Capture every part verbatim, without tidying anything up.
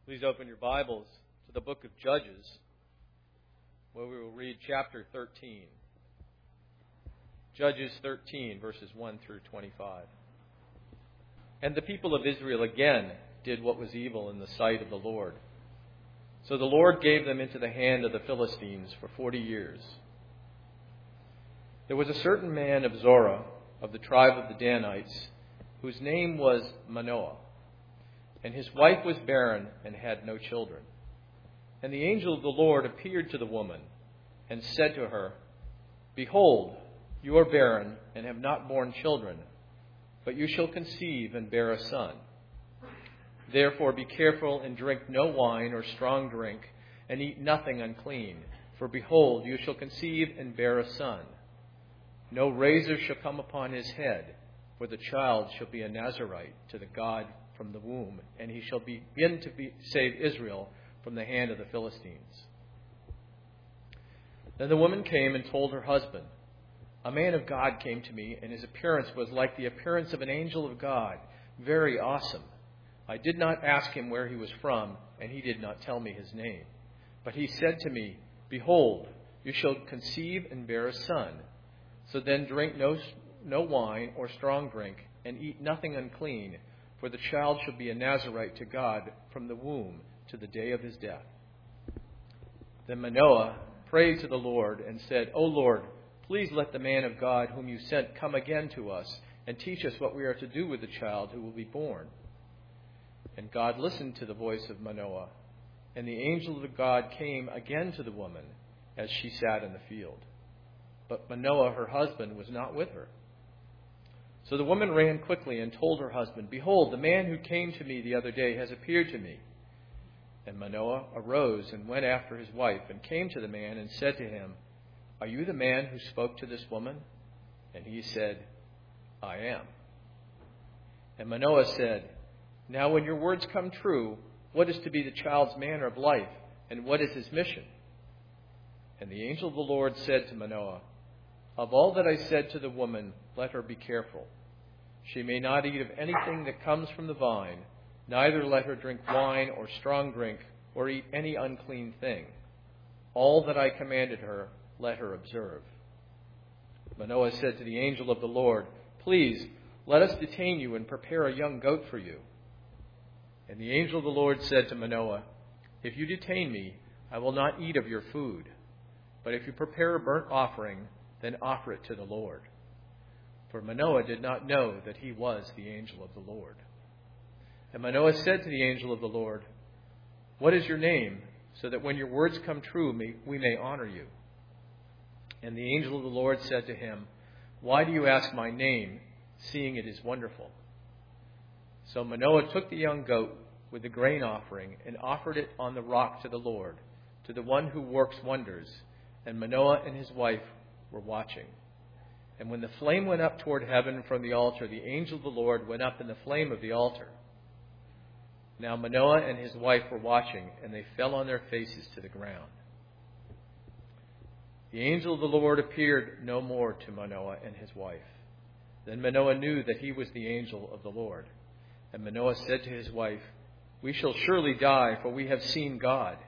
Please open your Bibles to the book of Judges, where we will read chapter thirteen. Judges thirteen, verses one through twenty-five. And the people of Israel again did what was evil in the sight of the Lord. So the Lord gave them into the hand of the Philistines for forty years. There was a certain man of Zorah, of the tribe of the Danites, whose name was Manoah. And his wife was barren and had no children. And the angel of the Lord appeared to the woman and said to her, Behold, you are barren and have not borne children, but you shall conceive and bear a son. Therefore be careful and drink no wine or strong drink, and eat nothing unclean. For behold, you shall conceive and bear a son. No razor shall come upon his head, for the child shall be a Nazarite to the God from the womb, and he shall begin to be, save Israel from the hand of the Philistines. Then the woman came and told her husband, A man of God came to me, and his appearance was like the appearance of an angel of God, very awesome. I did not ask him where he was from, and he did not tell me his name. But he said to me, Behold, you shall conceive and bear a son. So then drink no, no wine or strong drink, and eat nothing unclean, for the child shall be a Nazarite to God from the womb to the day of his death. Then Manoah prayed to the Lord and said, O Lord, please let the man of God whom you sent come again to us and teach us what we are to do with the child who will be born. And God listened to the voice of Manoah, and the angel of God came again to the woman as she sat in the field. But Manoah, her husband, was not with her. So the woman ran quickly and told her husband, Behold, the man who came to me the other day has appeared to me. And Manoah arose and went after his wife and came to the man and said to him, Are you the man who spoke to this woman? And he said, I am. And Manoah said, Now when your words come true, what is to be the child's manner of life, and what is his mission? And the angel of the Lord said to Manoah, Of all that I said to the woman, let her be careful. She may not eat of anything that comes from the vine, neither let her drink wine or strong drink, or eat any unclean thing. All that I commanded her, let her observe. Manoah said to the angel of the Lord, Please, let us detain you and prepare a young goat for you. And the angel of the Lord said to Manoah, If you detain me, I will not eat of your food. But if you prepare a burnt offering, then offer it to the Lord. For Manoah did not know that he was the angel of the Lord. And Manoah said to the angel of the Lord, What is your name, so that when your words come true, we may honor you? And the angel of the Lord said to him, Why do you ask my name, seeing it is wonderful? So Manoah took the young goat with the grain offering and offered it on the rock to the Lord, to the one who works wonders. And Manoah and his wife were watching. And when the flame went up toward heaven from the altar, the angel of the Lord went up in the flame of the altar. Now Manoah and his wife were watching, and they fell on their faces to the ground. The angel of the Lord appeared no more to Manoah and his wife. Then Manoah knew that he was the angel of the Lord. And Manoah said to his wife, We shall surely die, for we have seen God.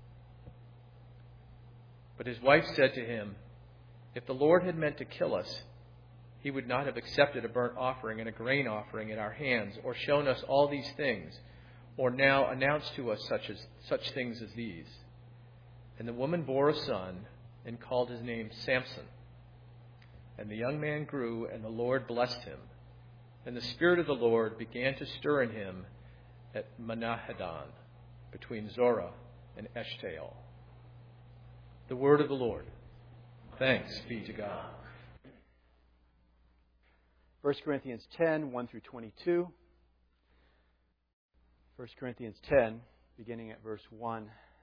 But his wife said to him, If the Lord had meant to kill us, he would not have accepted a burnt offering and a grain offering in our hands, or shown us all these things, or now announced to us such as such things as these. And the woman bore a son and called his name Samson. And the young man grew, and the Lord blessed him. And the Spirit of the Lord began to stir in him at Manahadan, between Zorah and Eshtaol. The word of the Lord. Thanks be to God. First Corinthians ten, one through twenty-two. First Corinthians ten, beginning at verse one.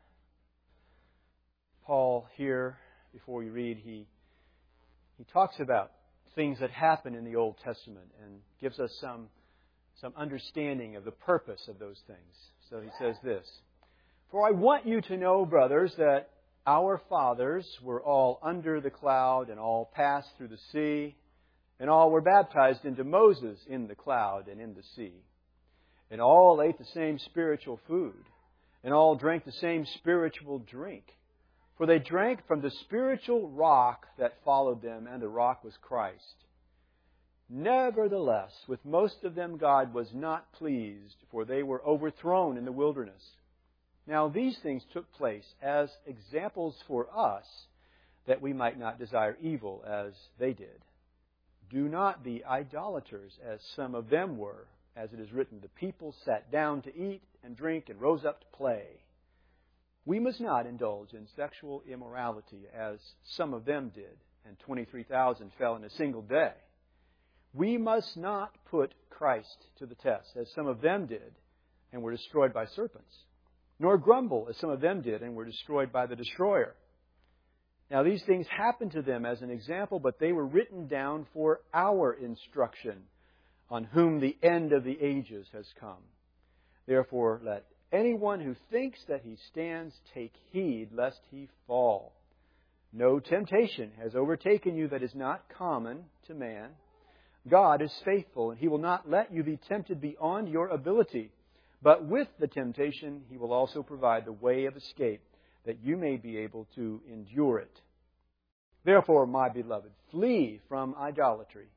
Paul here, before we read, he, he talks about things that happen in the Old Testament and gives us some, some understanding of the purpose of those things. So he says this, For I want you to know, brothers, that our fathers were all under the cloud and all passed through the sea, and all were baptized into Moses in the cloud and in the sea. And all ate the same spiritual food, and all drank the same spiritual drink. For they drank from the spiritual rock that followed them, and the rock was Christ. Nevertheless, with most of them God was not pleased, for they were overthrown in the wilderness. Now these things took place as examples for us, that we might not desire evil as they did. Do not be idolaters, as some of them were. As it is written, the people sat down to eat and drink and rose up to play. We must not indulge in sexual immorality, as some of them did, and twenty-three thousand fell in a single day. We must not put Christ to the test, as some of them did, and were destroyed by serpents, nor grumble, as some of them did, and were destroyed by the destroyer. Now these things happened to them as an example, but they were written down for our instruction, on whom the end of the ages has come. Therefore, let anyone who thinks that he stands take heed lest he fall. No temptation has overtaken you that is not common to man. God is faithful, and He will not let you be tempted beyond your ability. But with the temptation, He will also provide the way of escape, that you may be able to endure it. Therefore, my beloved, flee from idolatry.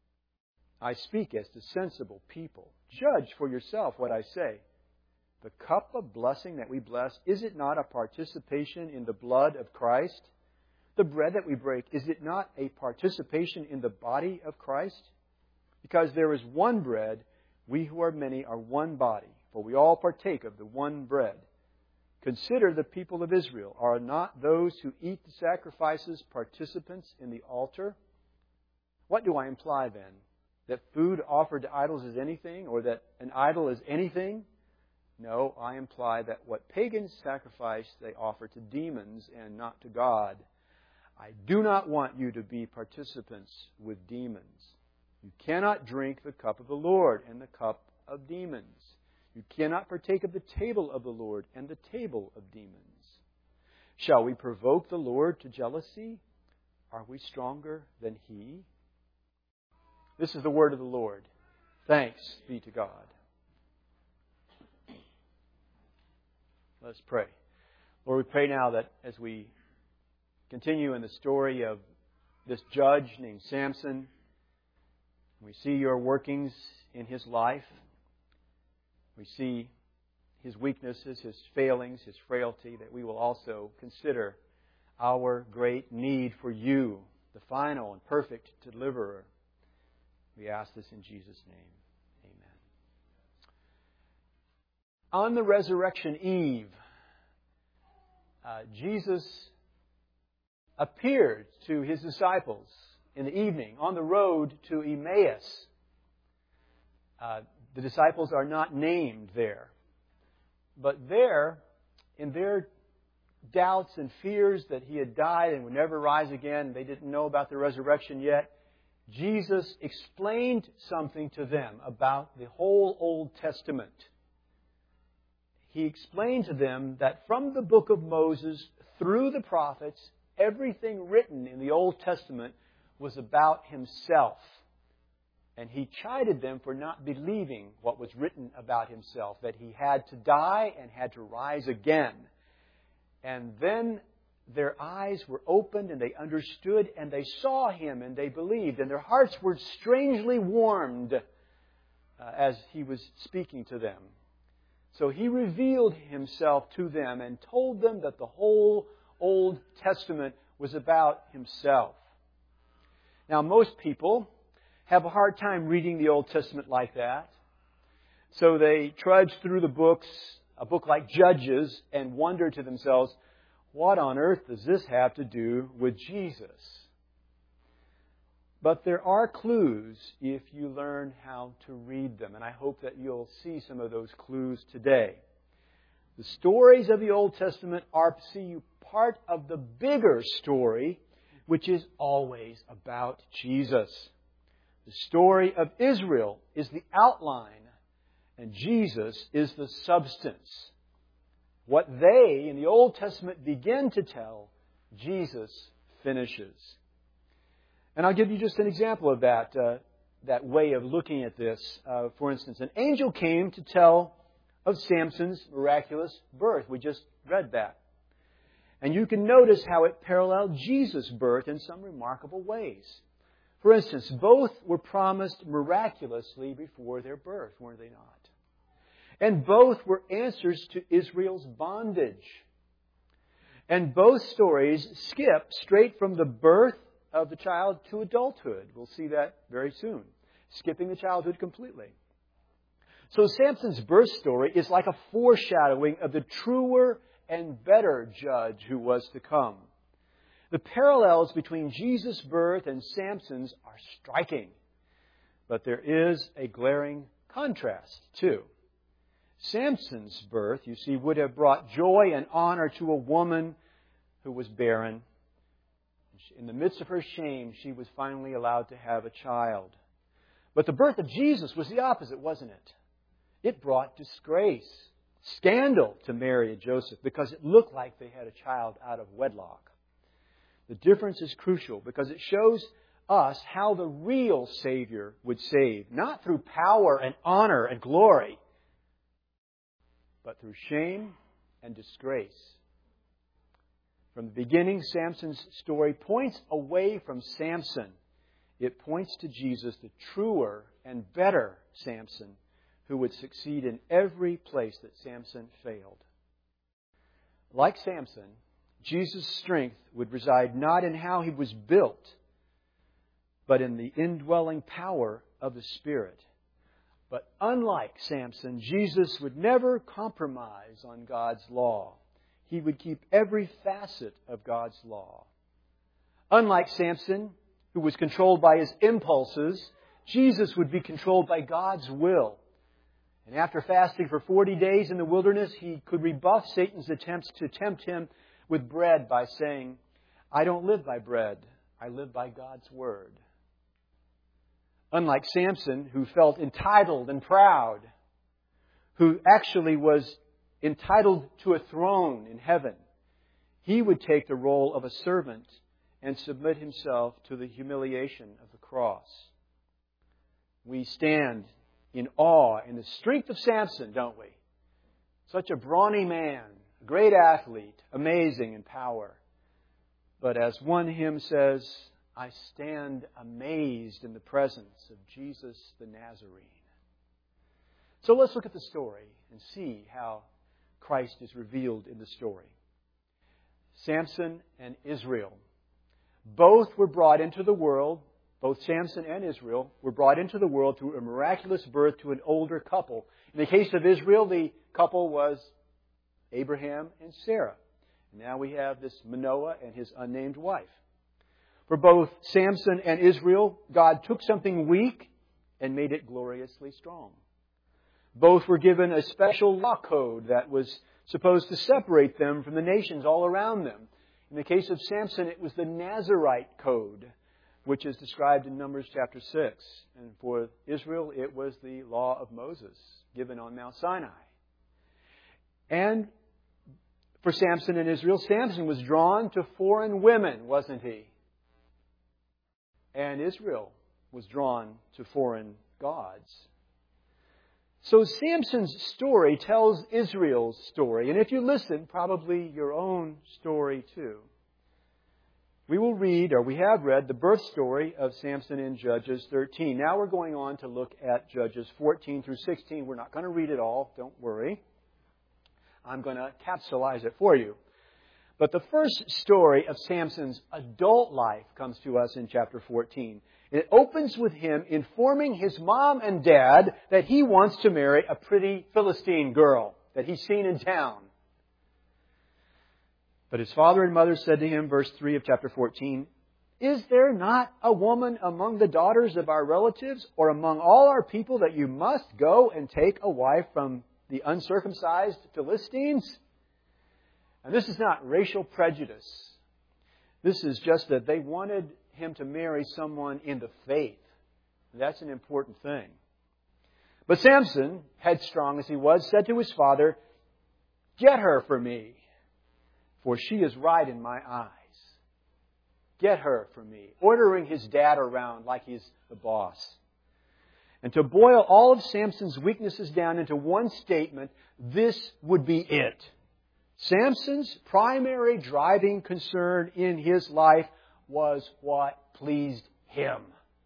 I speak as to sensible people. Judge for yourself what I say. The cup of blessing that we bless, is it not a participation in the blood of Christ? The bread that we break, is it not a participation in the body of Christ? Because there is one bread, we who are many are one body, for we all partake of the one bread. Consider the people of Israel. Are not those who eat the sacrifices participants in the altar? What do I imply then? That food offered to idols is anything, or that an idol is anything? No, I imply that what pagans sacrifice, they offer to demons and not to God. I do not want you to be participants with demons. You cannot drink the cup of the Lord and the cup of demons. You cannot partake of the table of the Lord and the table of demons. Shall we provoke the Lord to jealousy? Are we stronger than He? This is the word of the Lord. Thanks be to God. Let's pray. Lord, we pray now that as we continue in the story of this judge named Samson, we see your workings in his life. We see his weaknesses, his failings, his frailty, that we will also consider our great need for you, the final and perfect deliverer. We ask this in Jesus' name. Amen. On the resurrection eve, uh, Jesus appeared to His disciples in the evening on the road to Emmaus. Uh, the disciples are not named there. But there, in their doubts and fears that He had died and would never rise again, they didn't know about the resurrection yet, Jesus explained something to them about the whole Old Testament. He explained to them that from the book of Moses through the prophets, everything written in the Old Testament was about Himself. And He chided them for not believing what was written about Himself, that He had to die and had to rise again. And then their eyes were opened and they understood and they saw Him and they believed. And their hearts were strangely warmed uh, as He was speaking to them. So He revealed Himself to them and told them that the whole Old Testament was about Himself. Now, most people have a hard time reading the Old Testament like that. So they trudge through the books, a book like Judges, and wonder to themselves, what on earth does this have to do with Jesus? But there are clues if you learn how to read them. And I hope that you'll see some of those clues today. The stories of the Old Testament are, see you, part of the bigger story, which is always about Jesus. The story of Israel is the outline, and Jesus is the substance. What they, in the Old Testament, begin to tell, Jesus finishes. And I'll give you just an example of that, uh, that way of looking at this. Uh, for instance, an angel came to tell of Samson's miraculous birth. We just read that. And you can notice how it paralleled Jesus' birth in some remarkable ways. For instance, both were promised miraculously before their birth, weren't they not? And both were answers to Israel's bondage. And both stories skip straight from the birth of the child to adulthood. We'll see that very soon. Skipping the childhood completely. So Samson's birth story is like a foreshadowing of the truer and better judge who was to come. The parallels between Jesus' birth and Samson's are striking. But there is a glaring contrast, too. Samson's birth, you see, would have brought joy and honor to a woman who was barren. In the midst of her shame, she was finally allowed to have a child. But the birth of Jesus was the opposite, wasn't it? It brought disgrace, scandal to Mary and Joseph because it looked like they had a child out of wedlock. The difference is crucial because it shows us how the real Savior would save, not through power and honor and glory, but through shame and disgrace. From the beginning, Samson's story points away from Samson. It points to Jesus, the truer and better Samson, who would succeed in every place that Samson failed. Like Samson, Jesus' strength would reside not in how he was built, but in the indwelling power of the Spirit. But unlike Samson, Jesus would never compromise on God's law. He would keep every facet of God's law. Unlike Samson, who was controlled by his impulses, Jesus would be controlled by God's will. And after fasting for forty days in the wilderness, he could rebuff Satan's attempts to tempt him with bread by saying, I don't live by bread, I live by God's word. Unlike Samson, who felt entitled and proud, who actually was entitled to a throne in heaven, he would take the role of a servant and submit himself to the humiliation of the cross. We stand in awe in the strength of Samson, don't we? Such a brawny man, a great athlete, amazing in power. But as one hymn says, I stand amazed in the presence of Jesus the Nazarene. So let's look at the story and see how Christ is revealed in the story. Samson and Israel. Both were brought into the world, both Samson and Israel were brought into the world through a miraculous birth to an older couple. In the case of Israel, the couple was Abraham and Sarah. Now we have this Manoah and his unnamed wife. For both Samson and Israel, God took something weak and made it gloriously strong. Both were given a special law code that was supposed to separate them from the nations all around them. In the case of Samson, it was the Nazirite code, which is described in Numbers chapter six. And for Israel, it was the law of Moses, given on Mount Sinai. And for Samson and Israel, Samson was drawn to foreign women, wasn't he? And Israel was drawn to foreign gods. So Samson's story tells Israel's story. And if you listen, probably your own story too. We will read, or we have read, the birth story of Samson in Judges thirteen. Now we're going on to look at Judges fourteen through sixteen. We're not going to read it all, don't worry. I'm going to capsulize it for you. But the first story of Samson's adult life comes to us in chapter fourteen. It opens with him informing his mom and dad that he wants to marry a pretty Philistine girl that he's seen in town. But his father and mother said to him, verse three of chapter fourteen, Is there not a woman among the daughters of our relatives or among all our people that you must go and take a wife from the uncircumcised Philistines? And this is not racial prejudice. This is just that they wanted him to marry someone in the faith. That's an important thing. But Samson, headstrong as he was, said to his father, Get her for me, for she is right in my eyes. Get her for me. Ordering his dad around like he's the boss. And to boil all of Samson's weaknesses down into one statement, this would be it. Samson's primary driving concern in his life was what pleased him.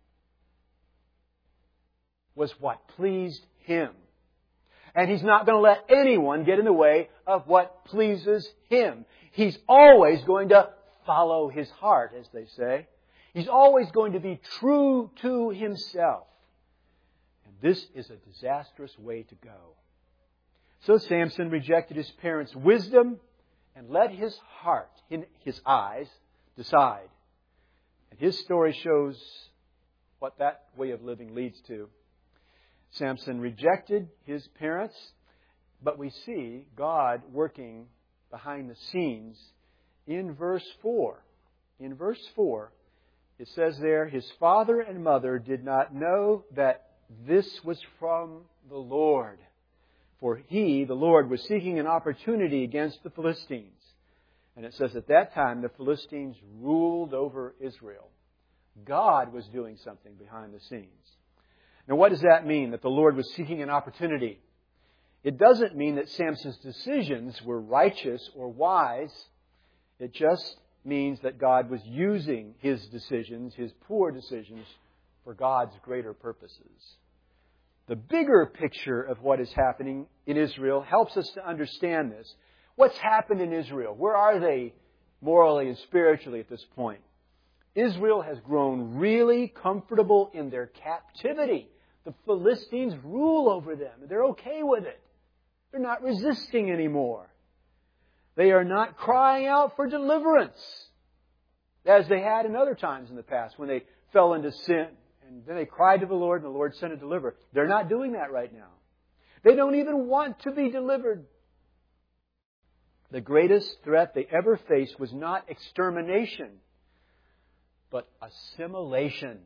Was what pleased him. And he's not going to let anyone get in the way of what pleases him. He's always going to follow his heart, as they say. He's always going to be true to himself. And this is a disastrous way to go. So Samson rejected his parents' wisdom and let his heart, his eyes, decide. And his story shows what that way of living leads to. Samson rejected his parents, but we see God working behind the scenes in verse four. In verse four, it says there, his father and mother did not know that this was from the Lord. For he, the Lord, was seeking an opportunity against the Philistines. And it says at that time the Philistines ruled over Israel. God was doing something behind the scenes. Now what does that mean, that the Lord was seeking an opportunity? It doesn't mean that Samson's decisions were righteous or wise. It just means that God was using his decisions, his poor decisions, for God's greater purposes. The bigger picture of what is happening in Israel helps us to understand this. What's happened in Israel? Where are they morally and spiritually at this point? Israel has grown really comfortable in their captivity. The Philistines rule over them. They're okay with it. They're not resisting anymore. They are not crying out for deliverance, as they had in other times in the past when they fell into sin. And then they cried to the Lord, and the Lord sent a deliverer. They're not doing that right now. They don't even want to be delivered. The greatest threat they ever faced was not extermination, but assimilation.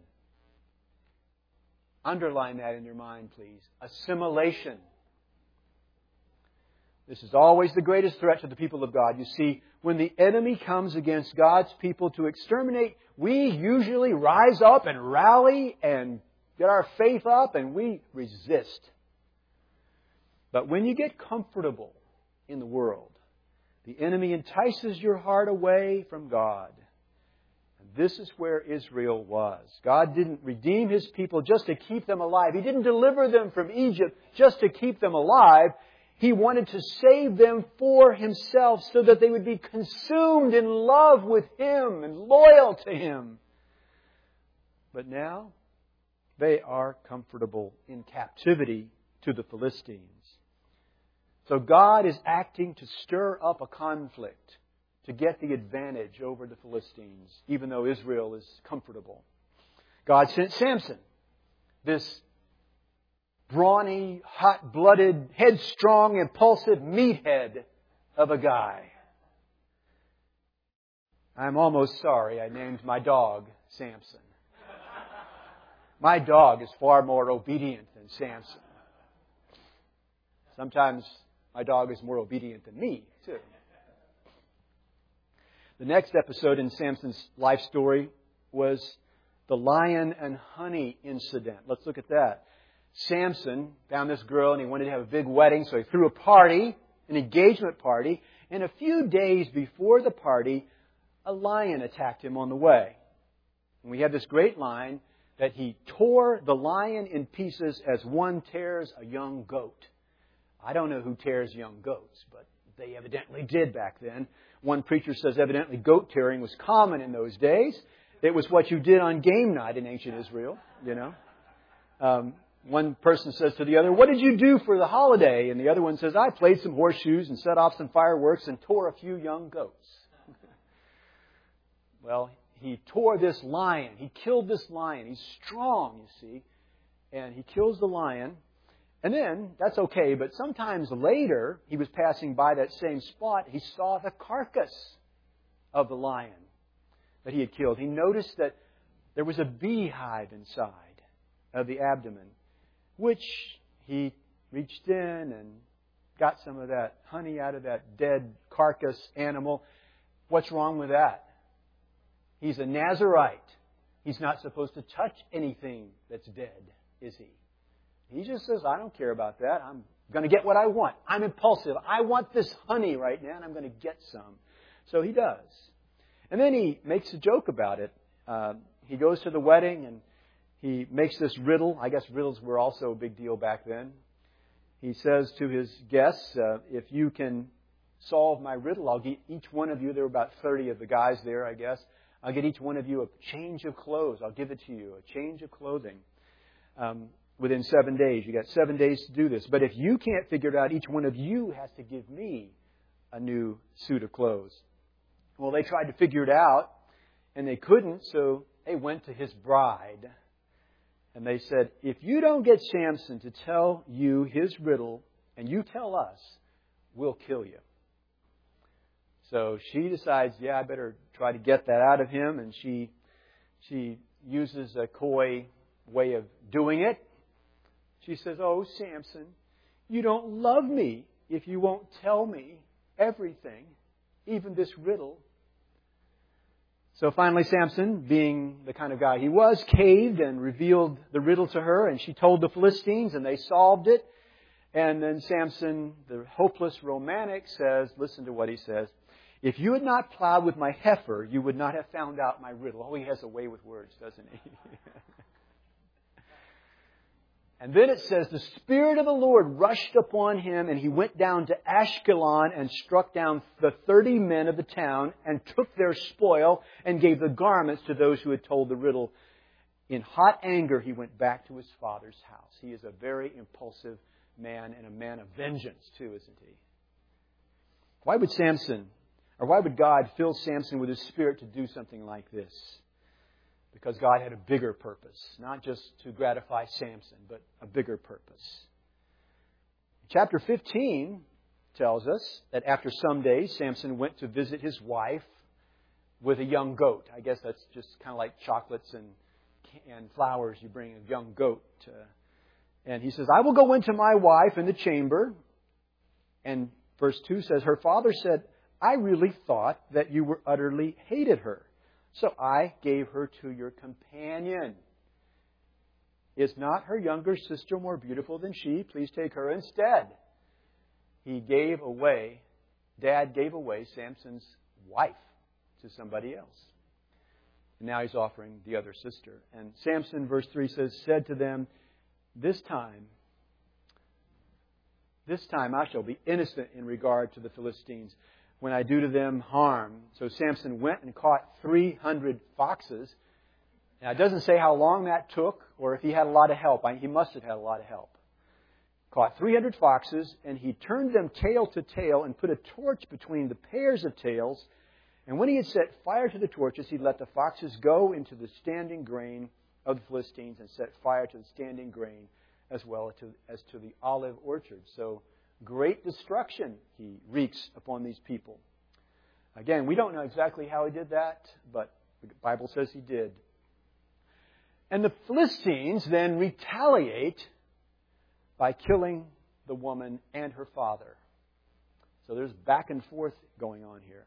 Underline that in your mind, please. Assimilation. This is always the greatest threat to the people of God. You see, when the enemy comes against God's people to exterminate, we usually rise up and rally and get our faith up and we resist. But when you get comfortable in the world, the enemy entices your heart away from God. And this is where Israel was. God didn't redeem His people just to keep them alive. He didn't deliver them from Egypt just to keep them alive. He wanted to save them for Himself so that they would be consumed in love with Him and loyal to Him. But now they are comfortable in captivity to the Philistines. So God is acting to stir up a conflict to get the advantage over the Philistines, even though Israel is comfortable. God sent Samson, this brawny, hot-blooded, headstrong, impulsive meathead of a guy. I'm almost sorry I named my dog Samson. My dog is far more obedient than Samson. Sometimes my dog is more obedient than me, too. The next episode in Samson's life story was the lion and honey incident. Let's look at that. Samson found this girl and he wanted to have a big wedding, so he threw a party, an engagement party, and a few days before the party, a lion attacked him on the way. And we have this great line that he tore the lion in pieces as one tears a young goat. I don't know who tears young goats, but they evidently did back then. One preacher says evidently goat tearing was common in those days. It was what you did on game night in ancient Israel, you know. Um, One person says to the other, "What did you do for the holiday?" And the other one says, "I played some horseshoes and set off some fireworks and tore a few young goats." Well, he tore this lion. He killed this lion. He's strong, you see. And he kills the lion. And then, that's okay, but sometimes later, he was passing by that same spot. He saw the carcass of the lion that he had killed. He noticed that there was a beehive inside of the abdomen, which he reached in and got some of that honey out of that dead carcass animal. What's wrong with that? He's a Nazirite. He's not supposed to touch anything that's dead, is he? He just says, "I don't care about that. I'm I'm going to get what I want. I'm impulsive. I want this honey right now, and I'm going to get some. So he does. And then he makes a joke about it. Uh, he goes to the wedding, and he makes this riddle. I guess riddles were also a big deal back then. He says to his guests, uh, if you can solve my riddle, I'll get each one of you, there were about thirty of the guys there, I guess, I'll get each one of you a change of clothes. I'll give it to you, a change of clothing. Um, within seven days. You got seven days to do this. But if you can't figure it out, each one of you has to give me a new suit of clothes. Well, they tried to figure it out, and they couldn't, so they went to his bride. And they said, if you don't get Samson to tell you his riddle, and you tell us, we'll kill you. So she decides, yeah, I better try to get that out of him. And she she uses a coy way of doing it. She says, oh, Samson, you don't love me if you won't tell me everything, even this riddle. So finally, Samson, being the kind of guy he was, caved and revealed the riddle to her. And she told the Philistines, and they solved it. And then Samson, the hopeless romantic, says, listen to what he says. If you had not plowed with my heifer, you would not have found out my riddle. Oh, he has a way with words, doesn't he? And then it says, the Spirit of the Lord rushed upon him, and he went down to Ashkelon and struck down the thirty men of the town and took their spoil and gave the garments to those who had told the riddle. In hot anger, he went back to his father's house. He is a very impulsive man and a man of vengeance, too, isn't he? Why would Samson, or why would God fill Samson with His Spirit to do something like this? Because God had a bigger purpose, not just to gratify Samson, but a bigger purpose. Chapter fifteen tells us that after some days, Samson went to visit his wife with a young goat. I guess that's just kind of like chocolates and and flowers. You bring a young goat. To, and he says, I will go into my wife in the chamber. And verse two says, her father said, I really thought that you were utterly hated her. So I gave her to your companion. Is not her younger sister more beautiful than she? Please take her instead. He gave away, Dad gave away Samson's wife to somebody else. And now he's offering the other sister. And Samson, verse three says, said to them, This time, this time I shall be innocent in regard to the Philistines, when I do to them harm. So Samson went and caught three hundred foxes. Now, it doesn't say how long that took or if he had a lot of help. He must have had a lot of help. Caught three hundred foxes, and he turned them tail to tail and put a torch between the pairs of tails. And when he had set fire to the torches, he let the foxes go into the standing grain of the Philistines and set fire to the standing grain as well as to, as to the olive orchard. So, great destruction he wreaks upon these people. Again, we don't know exactly how he did that, but the Bible says he did. And the Philistines then retaliate by killing the woman and her father. So there's back and forth going on here.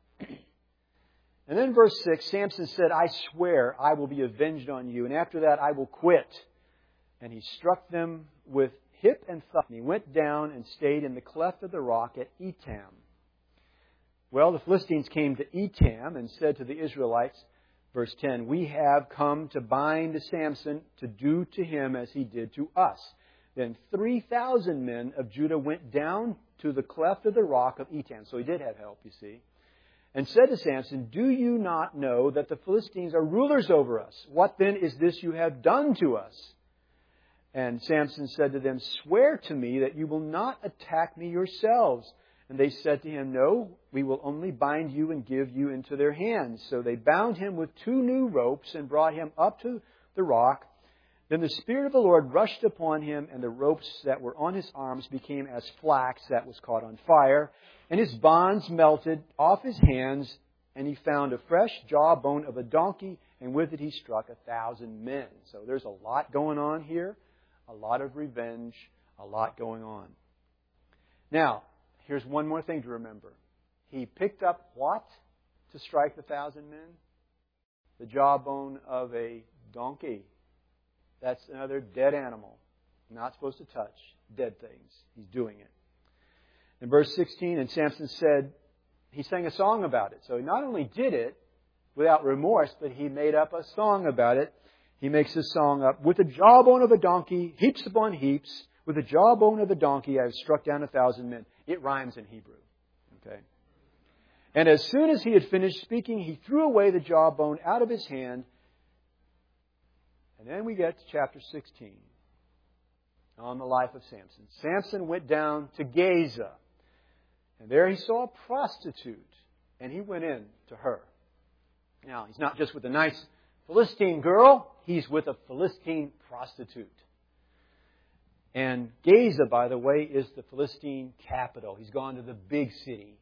And then verse six, Samson said, I swear I will be avenged on you, and after that I will quit. And he struck them with hip and thigh. And he went down and stayed in the cleft of the rock at Etam. Well, the Philistines came to Etam and said to the Israelites, verse ten, we have come to bind Samson to do to him as he did to us. Then three thousand men of Judah went down to the cleft of the rock of Etam. So he did have help, you see. And said to Samson, do you not know that the Philistines are rulers over us? What then is this you have done to us? And Samson said to them, swear to me that you will not attack me yourselves. And they said to him, no, we will only bind you and give you into their hands. So they bound him with two new ropes and brought him up to the rock. Then the Spirit of the Lord rushed upon him, and the ropes that were on his arms became as flax that was caught on fire. And his bonds melted off his hands, and he found a fresh jawbone of a donkey, and with it he struck a thousand men. So there's a lot going on here, a lot of revenge, a lot going on. Now, here's one more thing to remember. He picked up what to strike the thousand men? The jawbone of a donkey. That's another dead animal. Not supposed to touch dead things. He's doing it. In verse sixteen, and Samson said, he sang a song about it. So he not only did it without remorse, but he made up a song about it. He makes this song up. With the jawbone of a donkey, heaps upon heaps, with the jawbone of a donkey, I have struck down a thousand men. It rhymes in Hebrew. Okay. And as soon as he had finished speaking, he threw away the jawbone out of his hand. And then we get to chapter sixteen. On the life of Samson. Samson went down to Gaza. And there he saw a prostitute. And he went in to her. Now, he's not just with a nice Philistine girl. He's with a Philistine prostitute. And Gaza, by the way, is the Philistine capital. He's gone to the big city.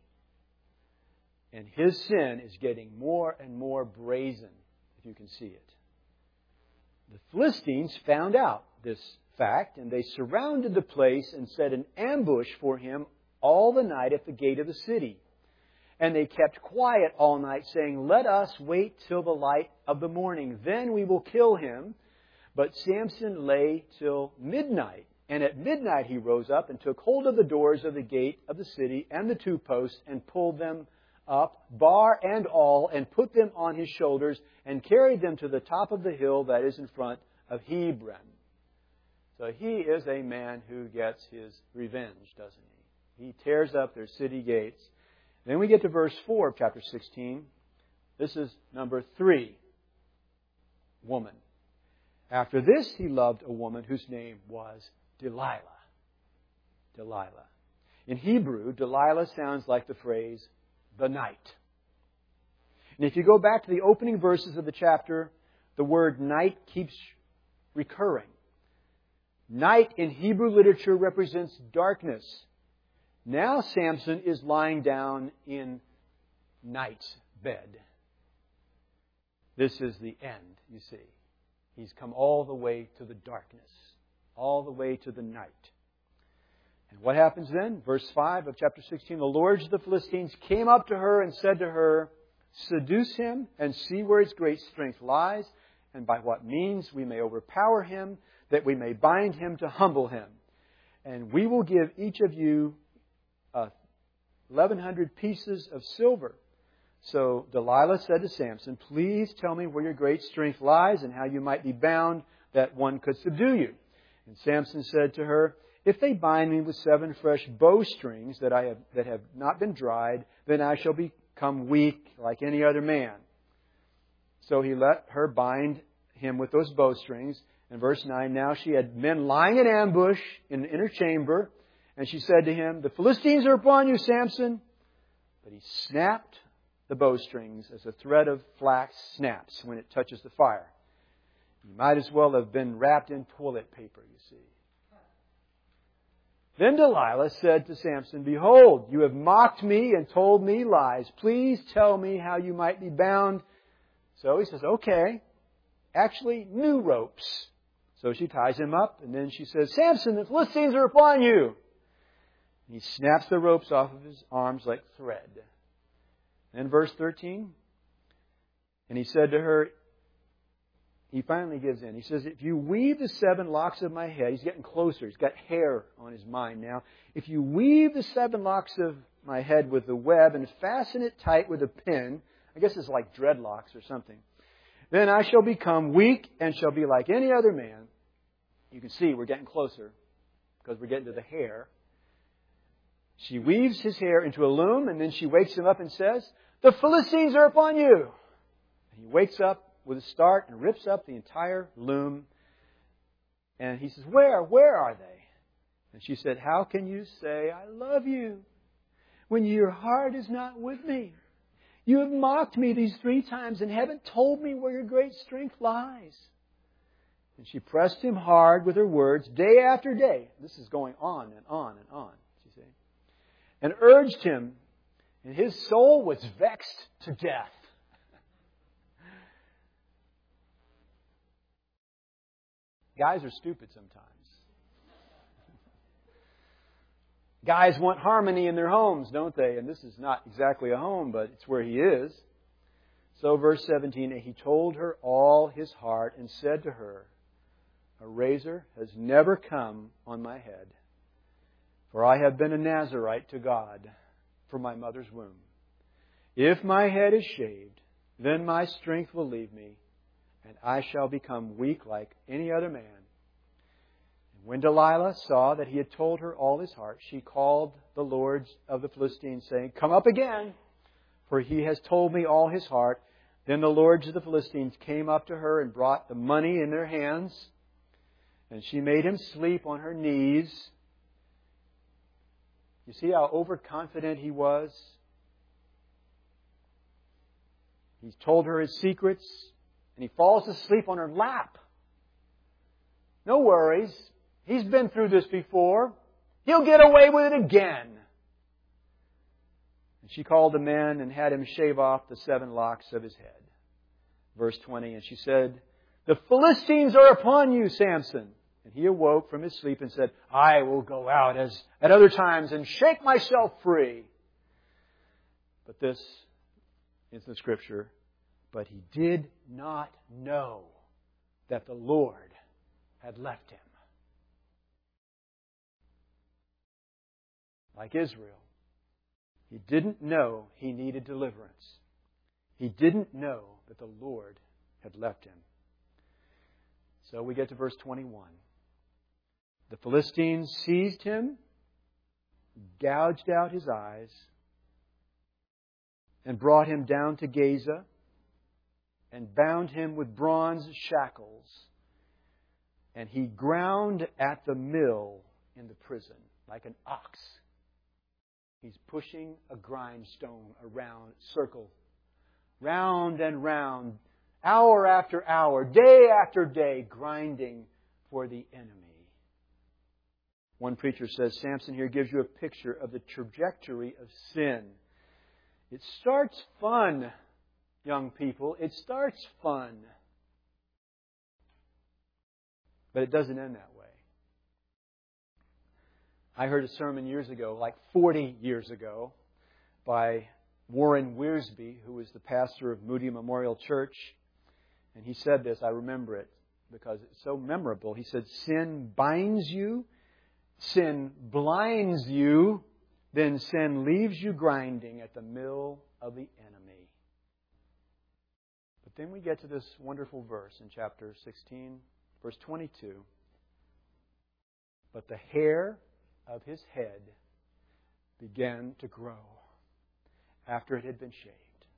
And his sin is getting more and more brazen, if you can see it. The Philistines found out this fact, and they surrounded the place and set an ambush for him all the night at the gate of the city. And they kept quiet all night, saying, let us wait till the light of the morning. Then we will kill him. But Samson lay till midnight. And at midnight he rose up and took hold of the doors of the gate of the city and the two posts and pulled them up, bar and all, and put them on his shoulders and carried them to the top of the hill that is in front of Hebron. So he is a man who gets his revenge, doesn't he? He tears up their city gates. Then we get to verse four of chapter sixteen. This is number three. Woman. After this, he loved a woman whose name was Delilah. Delilah. In Hebrew, Delilah sounds like the phrase, the night. And if you go back to the opening verses of the chapter, the word night keeps recurring. Night in Hebrew literature represents darkness. Now Samson is lying down in night's bed. This is the end, you see. He's come all the way to the darkness, all the way to the night. And what happens then? Verse five of chapter sixteen, the lords of the Philistines came up to her and said to her, seduce him and see where his great strength lies, and by what means we may overpower him, that we may bind him to humble him. And we will give each of you uh, eleven hundred pieces of silver. So Delilah said to Samson, please tell me where your great strength lies and how you might be bound that one could subdue you. And Samson said to her, if they bind me with seven fresh bowstrings that I have that have not been dried, then I shall become weak like any other man. So he let her bind him with those bowstrings. In verse nine, now she had men lying in ambush in the inner chamber. And she said to him, the Philistines are upon you, Samson. But he snapped the bowstrings as a thread of flax snaps when it touches the fire. You might as well have been wrapped in toilet paper, you see. Then Delilah said to Samson, behold, you have mocked me and told me lies. Please tell me how you might be bound. So he says, okay, actually new ropes. So she ties him up, and then she says, Samson, the Philistines are upon you. And he snaps the ropes off of his arms like thread. Then verse thirteen, and he said to her, he finally gives in. He says, if you weave the seven locks of my head, he's getting closer. He's got hair on his mind now. If you weave the seven locks of my head with the web and fasten it tight with a pin, I guess it's like dreadlocks or something, then I shall become weak and shall be like any other man. You can see we're getting closer because we're getting to the hair. She weaves his hair into a loom, and then she wakes him up and says, the Philistines are upon you. And he wakes up with a start and rips up the entire loom. And he says, where, where are they? And she said, how can you say, I love you, when your heart is not with me? You have mocked me these three times and haven't told me where your great strength lies. And she pressed him hard with her words day after day. This is going on and on and on, you see. And urged him, and his soul was vexed to death. Guys are stupid sometimes. Guys want harmony in their homes, don't they? And this is not exactly a home, but it's where he is. So verse seventeen, and he told her all his heart and said to her, a razor has never come on my head, for I have been a Nazirite to God from my mother's womb. If my head is shaved, then my strength will leave me, and I shall become weak like any other man. And when Delilah saw that he had told her all his heart, she called the lords of the Philistines, saying, Come up again, for he has told me all his heart. Then the lords of the Philistines came up to her and brought the money in their hands, and she made him sleep on her knees. You see how overconfident he was? He's told her his secrets, and he falls asleep on her lap. No worries. He's been through this before. He'll get away with it again. And she called the men and had him shave off the seven locks of his head. Verse twenty, and she said, The Philistines are upon you, Samson. And he awoke from his sleep and said, I will go out as at other times and shake myself free. But this is the Scripture. But he did not know that the Lord had left him. Like Israel, he didn't know he needed deliverance. He didn't know that the Lord had left him. So we get to verse twenty-one. The Philistines seized him, gouged out his eyes, and brought him down to Gaza, and bound him with bronze shackles. And he ground at the mill in the prison like an ox. He's pushing a grindstone around, circle, round and round, hour after hour, day after day, grinding for the enemy. One preacher says Samson here gives you a picture of the trajectory of sin. It starts fun, young people. It starts fun. But it doesn't end that way. I heard a sermon years ago, like forty years ago, by Warren Wiersbe, who was the pastor of Moody Memorial Church. And he said this, I remember it because it's so memorable. He said, sin binds you, sin blinds you, then sin leaves you grinding at the mill of the enemy. But then we get to this wonderful verse in chapter sixteen, verse twenty-two. But the hair of his head began to grow after it had been shaved.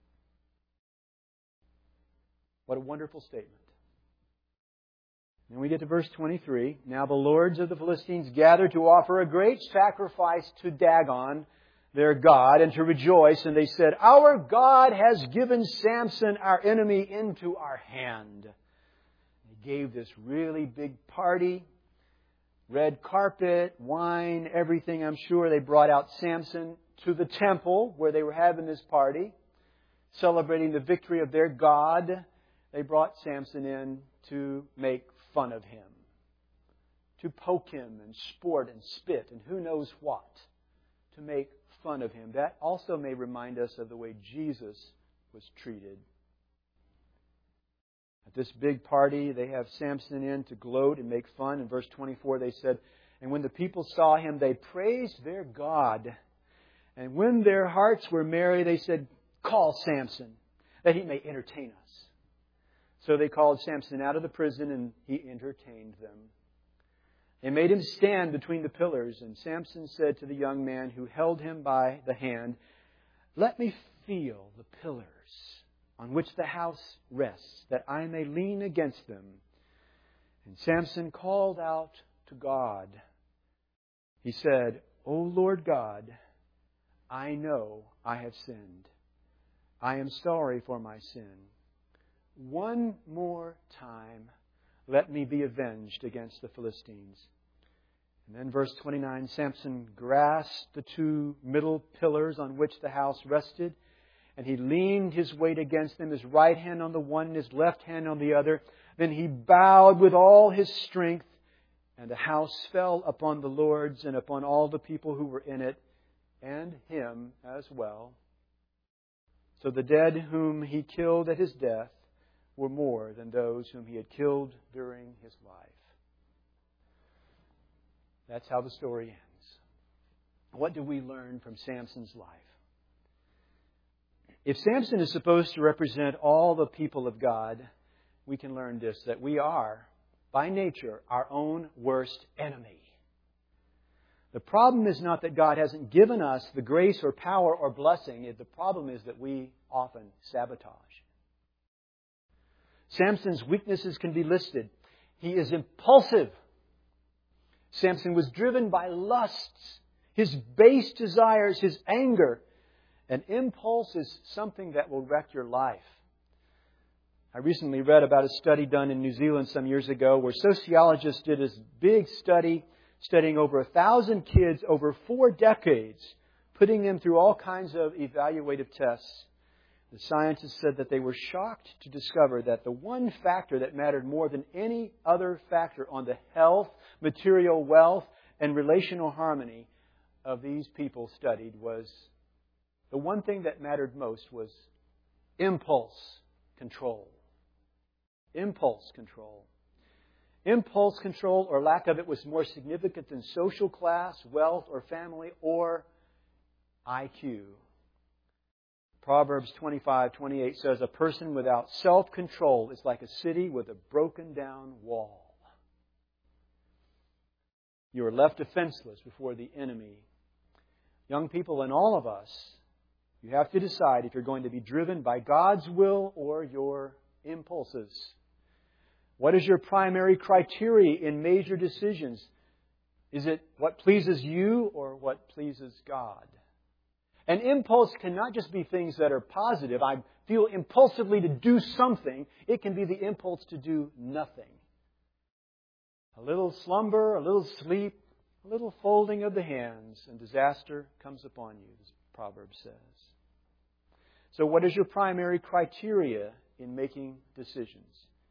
What a wonderful statement. Then we get to verse twenty-three. Now the lords of the Philistines gathered to offer a great sacrifice to Dagon, their god, and to rejoice. And they said, Our God has given Samson, our enemy, into our hand. They gave this really big party. Red carpet, wine, everything. I'm sure they brought out Samson to the temple where they were having this party, celebrating the victory of their God. They brought Samson in to make fun of him, to poke him and sport and spit and who knows what, to make fun of him. That also may remind us of the way Jesus was treated. At this big party, they have Samson in to gloat and make fun. In verse twenty-four, they said, And when the people saw him, they praised their God. And when their hearts were merry, they said, Call Samson, that he may entertain us. So they called Samson out of the prison, and he entertained them. They made him stand between the pillars, and Samson said to the young man who held him by the hand, Let me feel the pillars on which the house rests, that I may lean against them. And Samson called out to God. He said, O Lord God, I know I have sinned. I am sorry for my sin. One more time, let me be avenged against the Philistines. And then verse twenty-nine, Samson grasped the two middle pillars on which the house rested, and he leaned his weight against them, his right hand on the one and his left hand on the other. Then he bowed with all his strength, and the house fell upon the lords and upon all the people who were in it, and him as well. So the dead whom he killed at his death were more than those whom he had killed during his life. That's how the story ends. What do we learn from Samson's life? If Samson is supposed to represent all the people of God, we can learn this, that we are, by nature, our own worst enemy. The problem is not that God hasn't given us the grace or power or blessing. The problem is that we often sabotage. Samson's weaknesses can be listed. He is impulsive. Samson was driven by lusts, his base desires, his anger. An impulse is something that will wreck your life. I recently read about a study done in New Zealand some years ago where sociologists did this big study studying over a thousand kids over four decades, putting them through all kinds of evaluative tests. The scientists said that they were shocked to discover that the one factor that mattered more than any other factor on the health, material wealth, and relational harmony of these people studied was, the one thing that mattered most was impulse control. Impulse control. Impulse control or lack of it was more significant than social class, wealth, or family, or I Q. Proverbs twenty-five twenty-eight says, a person without self-control is like a city with a broken down wall. You are left defenseless before the enemy. Young people and all of us, you have to decide if you're going to be driven by God's will or your impulses. What is your primary criteria in major decisions? Is it what pleases you or what pleases God? An impulse cannot just be things that are positive. I feel impulsively to do something. It can be the impulse to do nothing. A little slumber, a little sleep, a little folding of the hands, and disaster comes upon you, as Proverb says. So what is your primary criteria in making decisions?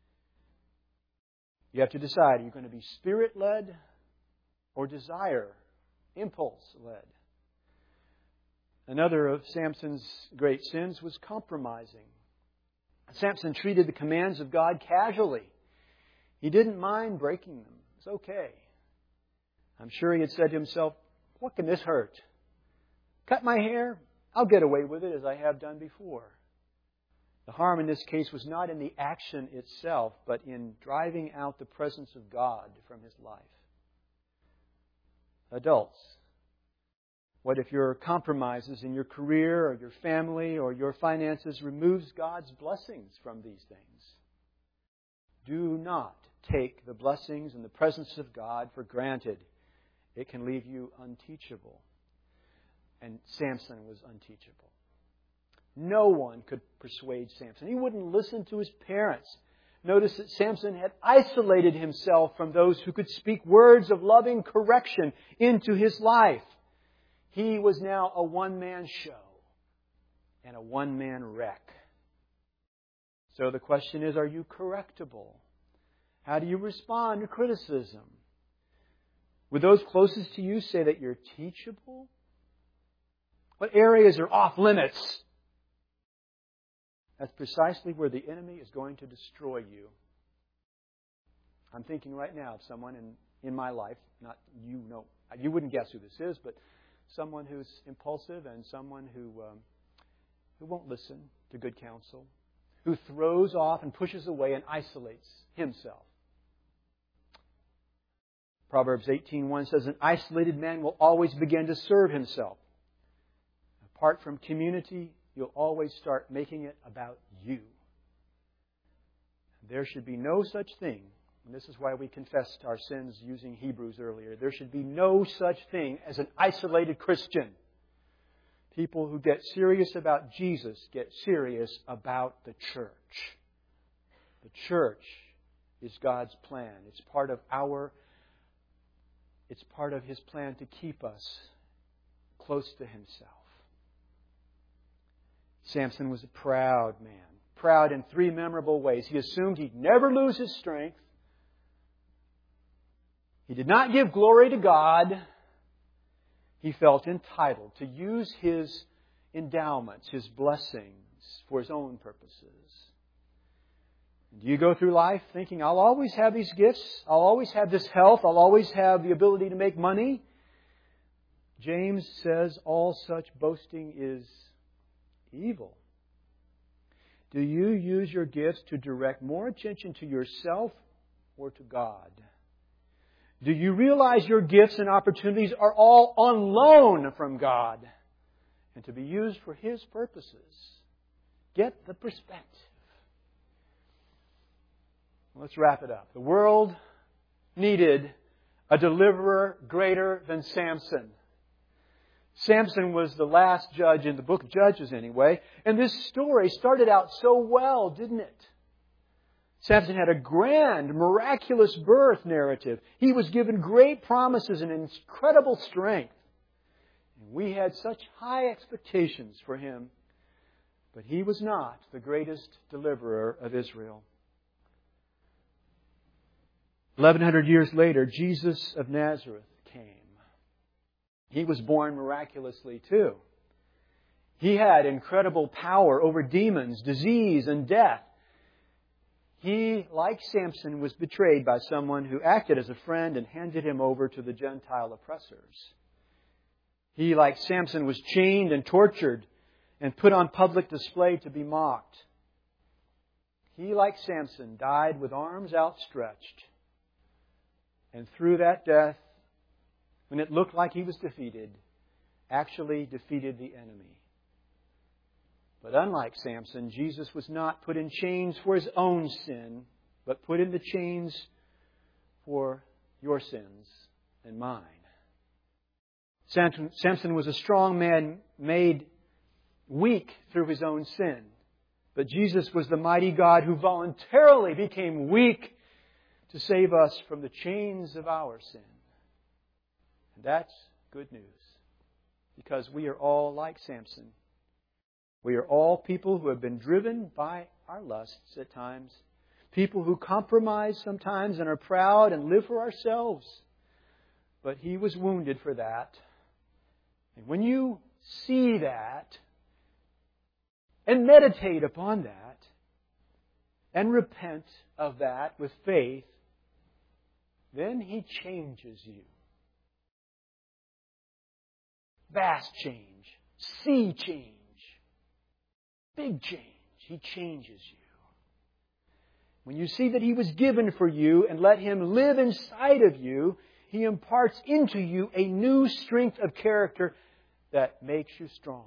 You have to decide, are you going to be Spirit-led or desire, impulse-led? Another of Samson's great sins was compromising. Samson treated the commands of God casually. He didn't mind breaking them. It's okay. I'm sure he had said to himself, what can this hurt? Cut my hair? I'll get away with it as I have done before. The harm in this case was not in the action itself, but in driving out the presence of God from his life. Adults, what if your compromises in your career or your family or your finances removes God's blessings from these things? Do not take the blessings and the presence of God for granted. It can leave you unteachable. And Samson was unteachable. No one could persuade Samson. He wouldn't listen to his parents. Notice that Samson had isolated himself from those who could speak words of loving correction into his life. He was now a one-man show and a one-man wreck. So the question is, are you correctable? How do you respond to criticism? Would those closest to you say that you're teachable? What areas are off limits? That's precisely where the enemy is going to destroy you. I'm thinking right now of someone in, in my life, not you know, you wouldn't guess who this is, but someone who's impulsive and someone who um, who won't listen to good counsel, who throws off and pushes away and isolates himself. Proverbs eighteen one says, an isolated man will always begin to serve himself. Apart from community, you'll always start making it about you. There should be no such thing, and this is why we confessed our sins using Hebrews earlier. There should be no such thing as an isolated Christian. People who get serious about Jesus get serious about the church. The church is God's plan. It's part of our, it's part of His plan to keep us close to Himself. Samson was a proud man. Proud in three memorable ways. He assumed he'd never lose his strength. He did not give glory to God. He felt entitled to use his endowments, his blessings, for his own purposes. Do you go through life thinking, I'll always have these gifts, I'll always have this health, I'll always have the ability to make money? James says all such boasting is evil. Do you use your gifts to direct more attention to yourself or to God? Do you realize your gifts and opportunities are all on loan from God and to be used for His purposes? Get the perspective. Let's wrap it up. The world needed a deliverer greater than Samson. Samson was the last judge in the book of Judges anyway. And this story started out so well, didn't it? Samson had a grand, miraculous birth narrative. He was given great promises and incredible strength. And we had such high expectations for him. But he was not the greatest deliverer of Israel. eleven hundred years later, Jesus of Nazareth came. He was born miraculously too. He had incredible power over demons, disease, and death. He, like Samson, was betrayed by someone who acted as a friend and handed him over to the Gentile oppressors. He, like Samson, was chained and tortured and put on public display to be mocked. He, like Samson, died with arms outstretched. And through that death, when it looked like he was defeated, actually defeated the enemy. But unlike Samson, Jesus was not put in chains for His own sin, but put in the chains for your sins and mine. Samson, Samson was a strong man made weak through his own sin. But Jesus was the mighty God who voluntarily became weak to save us from the chains of our sin. And that's good news. Because we are all like Samson. We are all people who have been driven by our lusts at times. People who compromise sometimes and are proud and live for ourselves. But He was wounded for that. And when you see that and meditate upon that and repent of that with faith, then He changes you. Vast change. Sea change. Big change. He changes you. When you see that He was given for you and let Him live inside of you, He imparts into you a new strength of character that makes you strong.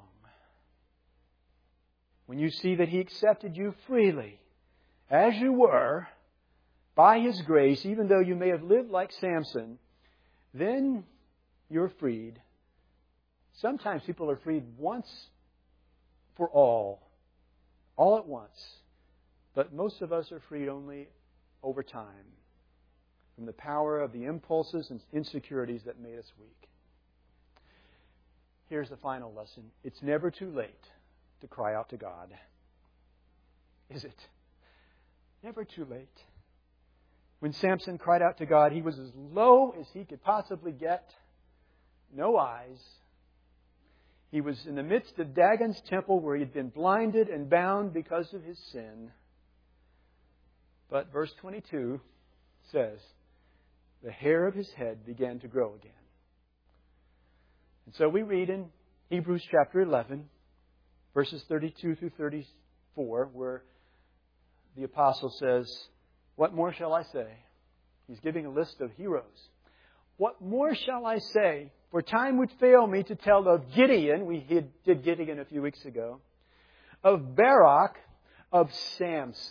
When you see that He accepted you freely, as you were, by His grace, even though you may have lived like Samson, then you're freed. Sometimes people are freed once for all, all at once. But most of us are freed only over time from the power of the impulses and insecurities that made us weak. Here's the final lesson. It's never too late to cry out to God. Is it? Never too late. When Samson cried out to God, he was as low as he could possibly get. No eyes. He was in the midst of Dagon's temple where he had been blinded and bound because of his sin. But verse twenty-two says, the hair of his head began to grow again. And so we read in Hebrews chapter eleven, verses thirty-two through thirty-four, where the apostle says, what more shall I say? He's giving a list of heroes. What more shall I say? For time would fail me to tell of Gideon. We did Gideon a few weeks ago. Of Barak, of Samson.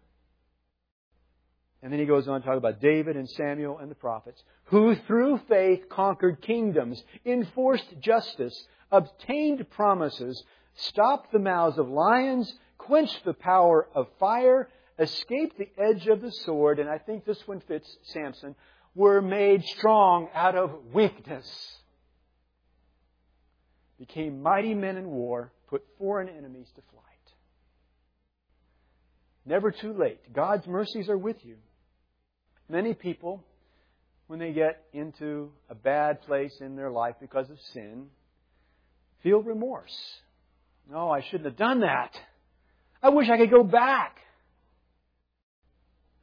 And then he goes on to talk about David and Samuel and the prophets, who through faith conquered kingdoms, enforced justice, obtained promises, stopped the mouths of lions, quenched the power of fire, escaped the edge of the sword, and I think this one fits Samson, were made strong out of weakness, became mighty men in war, put foreign enemies to flight. Never too late. God's mercies are with you. Many people, when they get into a bad place in their life because of sin, feel remorse. No, I shouldn't have done that. I wish I could go back.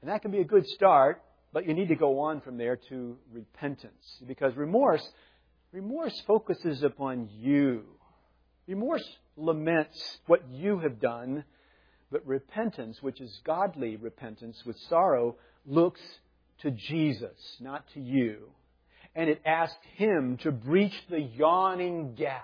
And that can be a good start, but you need to go on from there to repentance. Because remorse, remorse focuses upon you. Remorse laments what you have done, but repentance, which is godly repentance with sorrow, looks to Jesus, not to you. And it asks Him to breach the yawning gap.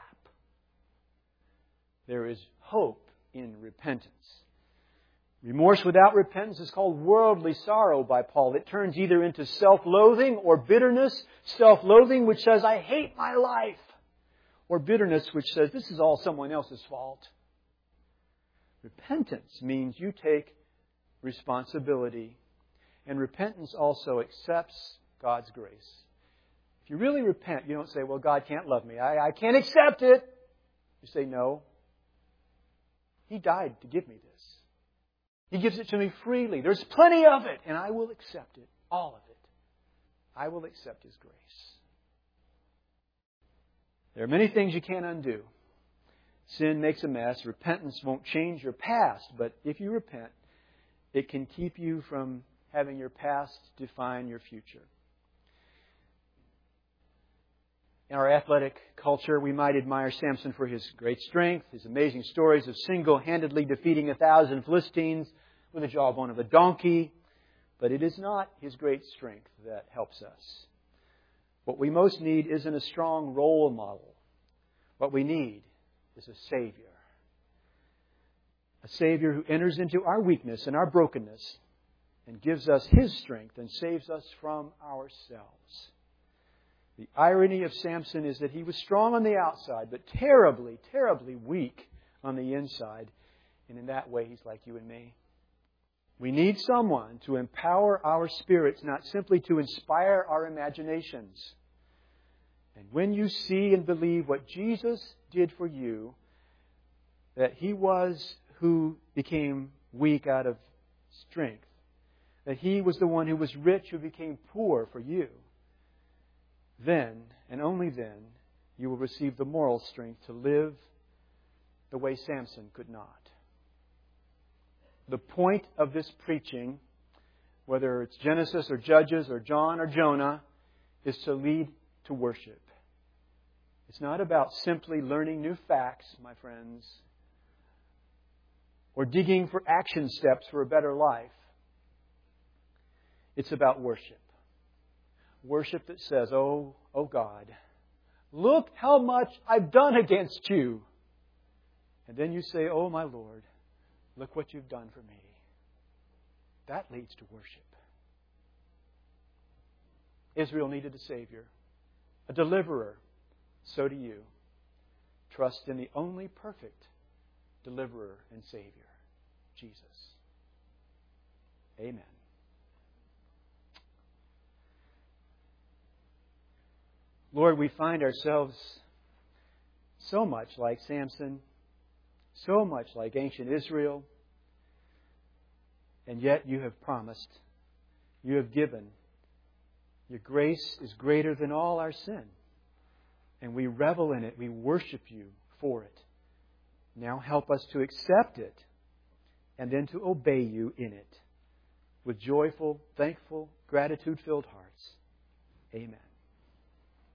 There is hope in repentance. Remorse without repentance is called worldly sorrow by Paul. It turns either into self-loathing or bitterness. Self-loathing, which says, I hate my life. Or bitterness, which says, this is all someone else's fault. Repentance means you take responsibility. And repentance also accepts God's grace. If you really repent, you don't say, well, God can't love me. I, I can't accept it. You say, no. He died to give me this. He gives it to me freely. There's plenty of it, and I will accept it. All of it. I will accept His grace. There are many things you can't undo. Sin makes a mess. Repentance won't change your past, but if you repent, it can keep you from having your past define your future. In our athletic culture, we might admire Samson for his great strength, his amazing stories of single-handedly defeating a thousand Philistines with the jawbone of a donkey. But it is not his great strength that helps us. What we most need isn't a strong role model. What we need is a Savior. A Savior who enters into our weakness and our brokenness and gives us His strength and saves us from ourselves. The irony of Samson is that he was strong on the outside, but terribly, terribly weak on the inside. And in that way, he's like you and me. We need someone to empower our spirits, not simply to inspire our imaginations. And when you see and believe what Jesus did for you, that He was who became weak out of strength, that He was the one who was rich who became poor for you, then, and only then, you will receive the moral strength to live the way Samson could not. The point of this preaching, whether it's Genesis or Judges or John or Jonah, is to lead to worship. It's not about simply learning new facts, my friends, or digging for action steps for a better life. It's about worship. Worship that says, oh, oh God, look how much I've done against you. And then you say, oh my Lord, look what you've done for me. That leads to worship. Israel needed a Savior, a deliverer. So do you. Trust in the only perfect deliverer and Savior, Jesus. Amen. Lord, we find ourselves so much like Samson, so much like ancient Israel, and yet you have promised, you have given. Your grace is greater than all our sin, and we revel in it. We worship you for it. Now help us to accept it and then to obey you in it with joyful, thankful, gratitude-filled hearts. Amen.